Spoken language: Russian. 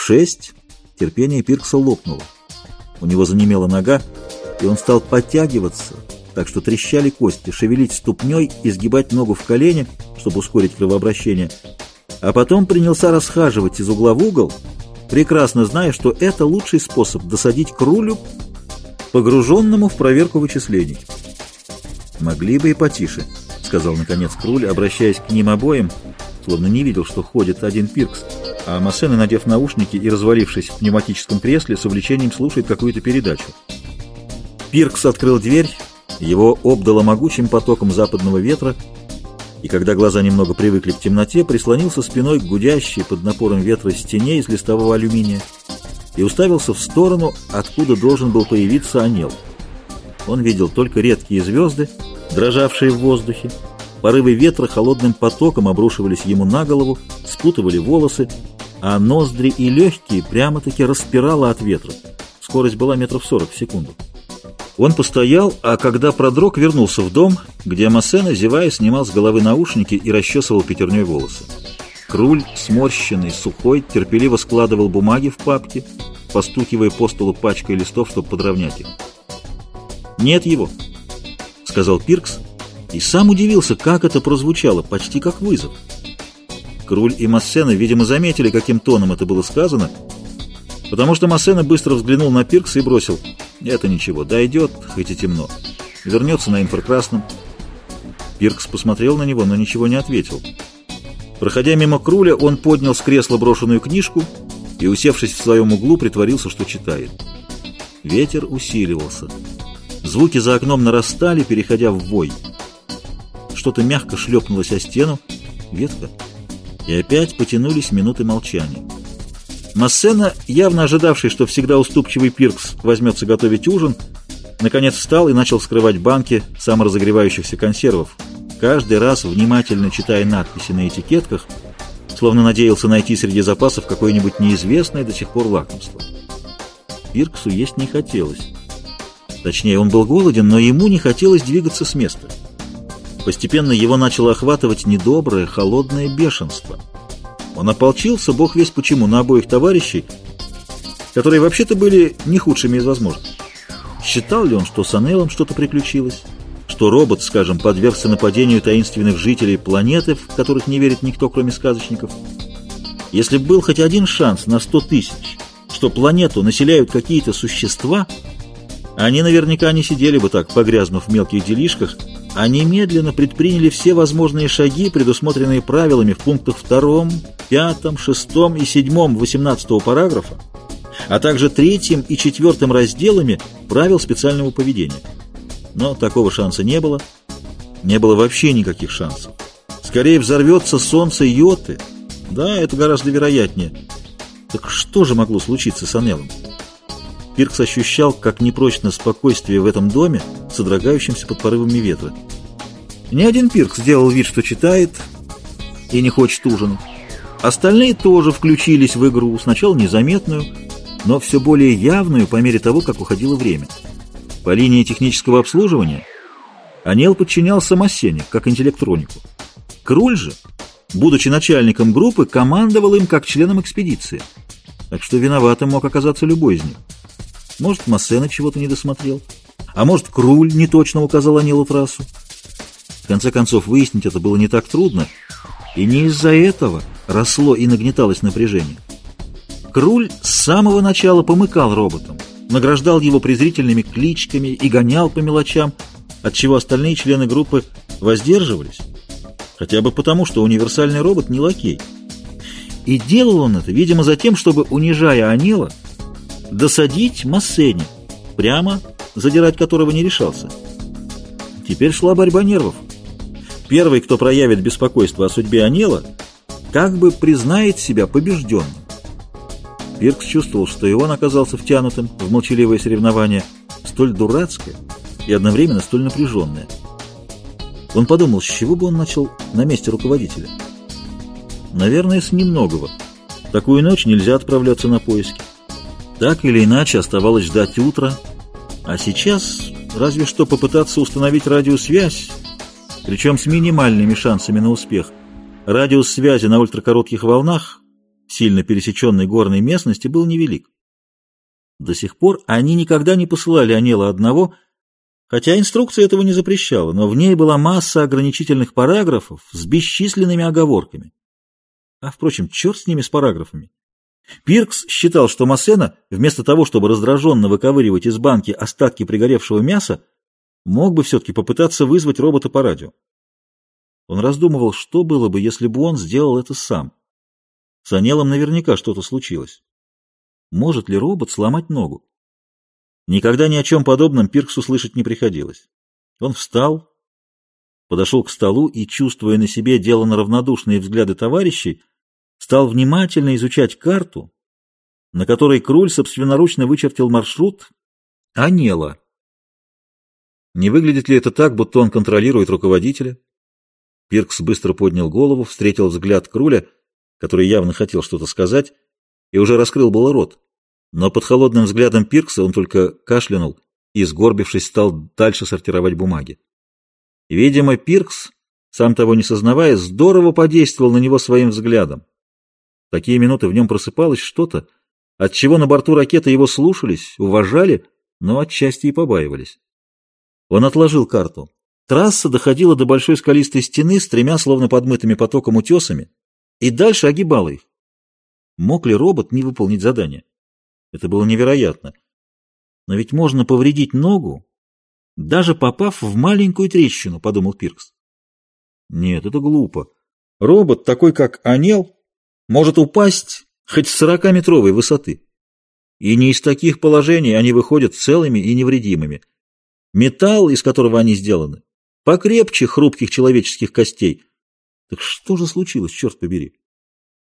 6 терпение Пиркса лопнуло. У него занемела нога, и он стал подтягиваться, так что трещали кости, шевелить ступней и сгибать ногу в колени, чтобы ускорить кровообращение. А потом принялся расхаживать из угла в угол, прекрасно зная, что это лучший способ досадить Крулю, погруженному в проверку вычислений. «Могли бы и потише», — сказал наконец Круль, обращаясь к ним обоим, словно не видел, что ходит один Пиркс, а Массена, надев наушники и развалившись в пневматическом кресле, с увлечением слушает какую-то передачу. Пиркс открыл дверь, его обдало могучим потоком западного ветра, и когда глаза немного привыкли к темноте, прислонился спиной к гудящей под напором ветра стене из листового алюминия и уставился в сторону, откуда должен был появиться Анел. Он видел только редкие звезды, дрожавшие в воздухе. Порывы ветра холодным потоком обрушивались ему на голову, спутывали волосы, а ноздри и легкие прямо-таки распирало от ветра. Скорость была метров 40 в секунду. Он постоял, а когда продрог, вернулся в дом, где Массена, зевая, снимал с головы наушники и расчесывал пятерней волосы. Круль, сморщенный, сухой, терпеливо складывал бумаги в папки, постукивая по столу пачкой листов, чтобы подровнять их. «Нет его», — сказал Пиркс, и сам удивился, как это прозвучало, почти как вызов. Круль и Массена, видимо, заметили, каким тоном это было сказано, потому что Массена быстро взглянул на Пиркса и бросил: «Это ничего, дойдет, хоть и темно. Вернется на инфракрасном». Пиркс посмотрел на него, но ничего не ответил. Проходя мимо Круля, он поднял с кресла брошенную книжку и, усевшись в своем углу, притворился, что читает. Ветер усиливался. Звуки за окном нарастали, переходя в вой. Что-то мягко шлепнулось о стену, ветка, и опять потянулись минуты молчания. Массена, явно ожидавший, что всегда уступчивый Пиркс возьмется готовить ужин, наконец встал и начал вскрывать банки саморазогревающихся консервов, каждый раз внимательно читая надписи на этикетках, словно надеялся найти среди запасов какое-нибудь неизвестное до сих пор лакомство. Пирксу есть не хотелось. Точнее, он был голоден, но ему не хотелось двигаться с места. Постепенно его начало охватывать недоброе, холодное бешенство. Он ополчился, бог весть почему, на обоих товарищей, которые вообще-то были не худшими из возможных. Считал ли он, что с Анелом что-то приключилось? Что робот, скажем, подвергся нападению таинственных жителей планеты, в которых не верит никто, кроме сказочников? Если бы был хоть один шанс на 100 тысяч, что планету населяют какие-то существа, они наверняка не сидели бы так, погрязнув в мелких делишках, а немедленно предприняли все возможные шаги, предусмотренные правилами в пунктах 2, 5, 6 и 7 18 параграфа, а также 3 и 4 разделами правил специального поведения. Но такого шанса не было. Не было вообще никаких шансов. Скорее взорвется солнце Йоты. Да, это гораздо вероятнее. Так что же могло случиться с Анелом? Пиркс ощущал, как непрочно спокойствие в этом доме, содрогающемся под порывами ветра. Ни один Пиркс сделал вид, что читает и не хочет ужинать. Остальные тоже включились в игру, сначала незаметную, но все более явную по мере того, как уходило время. По линии технического обслуживания Анел подчинялся Массене, как интеллектронику. Круль же, будучи начальником группы, командовал им как членом экспедиции. Так что виноватым мог оказаться любой из них. Может, Массена чего-то не досмотрел, а может, Круль неточно указал Анелу трассу. В конце концов, выяснить это было не так трудно, и не из-за этого росло и нагнеталось напряжение. Круль с самого начала помыкал роботом, награждал его презрительными кличками и гонял по мелочам, отчего остальные члены группы воздерживались, хотя бы потому, что универсальный робот не лакей. И делал он это, видимо, за тем, чтобы, унижая Анела, досадить Массене, прямо задирать которого не решался. Теперь шла борьба нервов. Первый, кто проявит беспокойство о судьбе Анела, как бы признает себя побежденным. Пиркс чувствовал, что и он оказался втянутым в молчаливое соревнование, столь дурацкое и одновременно столь напряженное. Он подумал, с чего бы он начал на месте руководителя. Наверное, с немногого. В такую ночь нельзя отправляться на поиски. Так или иначе оставалось ждать утра, а сейчас разве что попытаться установить радиосвязь, причем с минимальными шансами на успех. Радиус связи на ультракоротких волнах сильно пересеченной горной местности, был невелик. До сих пор они никогда не посылали Анела одного, хотя инструкция этого не запрещала, но в ней была масса ограничительных параграфов с бесчисленными оговорками. А, впрочем, черт с ними, с параграфами. Пиркс считал, что Массена, вместо того, чтобы раздраженно выковыривать из банки остатки пригоревшего мяса, мог бы все-таки попытаться вызвать робота по радио. Он раздумывал, что было бы, если бы он сделал это сам. С Анелом наверняка что-то случилось. Может ли робот сломать ногу? Никогда ни о чем подобном Пирксу слышать не приходилось. Он встал, подошел к столу и, чувствуя на себе деланно равнодушные взгляды товарищей, стал внимательно изучать карту, на которой Круль собственноручно вычертил маршрут Анела. Не выглядит ли это так, будто он контролирует руководителя? Пиркс быстро поднял голову, встретил взгляд Круля, который явно хотел что-то сказать, и уже раскрыл было рот. Но под холодным взглядом Пиркса он только кашлянул и, сгорбившись, стал дальше сортировать бумаги. Видимо, Пиркс, сам того не сознавая, здорово подействовал на него своим взглядом. В такие минуты в нем просыпалось что-то, от чего на борту ракеты его слушались, уважали, но отчасти и побаивались. Он отложил карту. Трасса доходила до большой скалистой стены с тремя словно подмытыми потоком утесами и дальше огибала их. Мог ли робот не выполнить задание? Это было невероятно. Но ведь можно повредить ногу, даже попав в маленькую трещину, подумал Пиркс. Нет, это глупо. Робот, такой как Анел, может упасть хоть с 40-метровой высоты. И не из таких положений они выходят целыми и невредимыми. Металл, из которого они сделаны, покрепче хрупких человеческих костей. Так что же случилось, черт побери?